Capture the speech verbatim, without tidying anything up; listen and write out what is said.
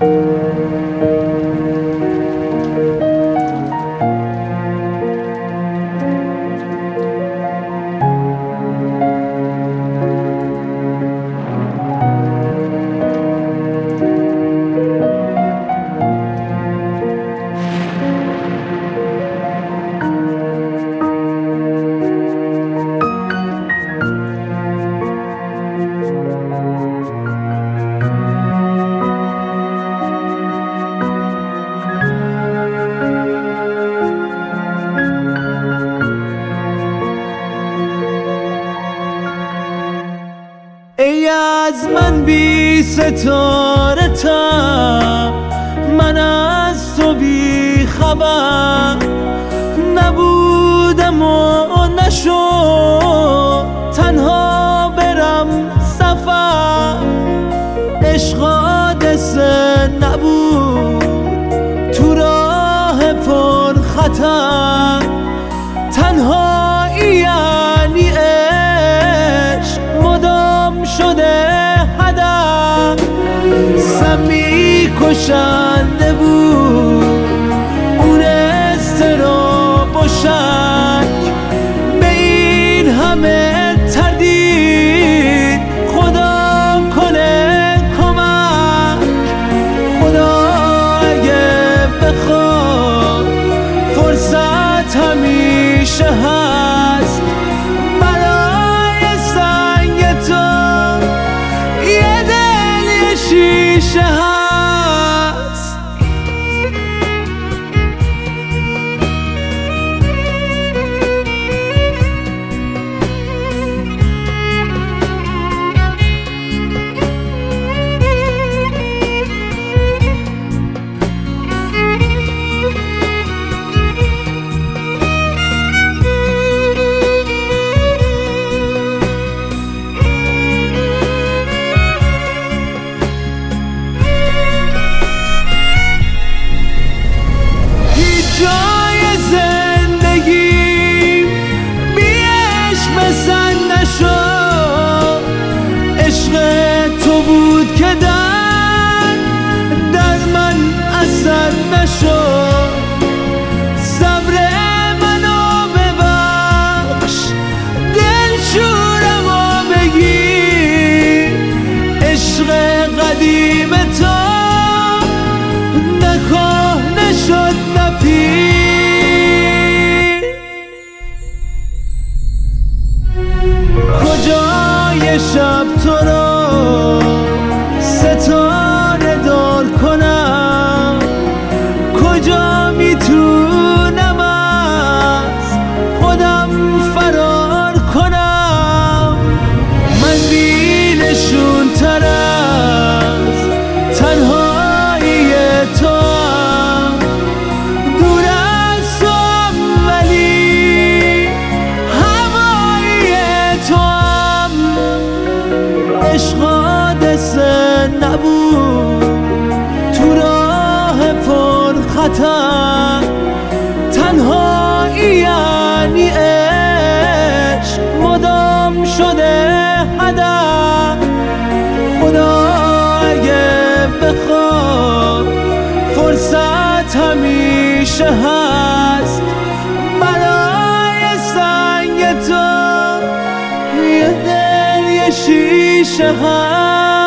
ای از من بی ستاره تا من از تو بی خبر نبودم و نشد تنها برم سفر. عشق حادثه نبود تو راه پر خطر، تنهایی یعنی عشق مدام شده هدف. سمی کشنده بود اون اضطراب و شک، به این همه تردید خدا کنه کمک. خدا اگه بخواد فرصت همیشه هست برای سنگ تو، یه دل یه شیشه هست. جای زندگی بی عشق بسن نشد. عشق تو بود که در در من اثر نشد. صبر منو ببخش دلشورمو بگیر، عشق قدیم تو نکهنه شد نپیر. کجای شب تو رو ستاره دار کنم، کجا میتونم از خودم فرار کنم. من بی نشون تر از تنهایی تو، دور از توام ولی هوایی توام. عشق حادثه نبود تو راه پر خطر، تنهایی یعنی عشق مدام شده هدف. خدا اگه بخواد فرصت همیشه هست برای سنگ تو، یه دل یه شیشه هست.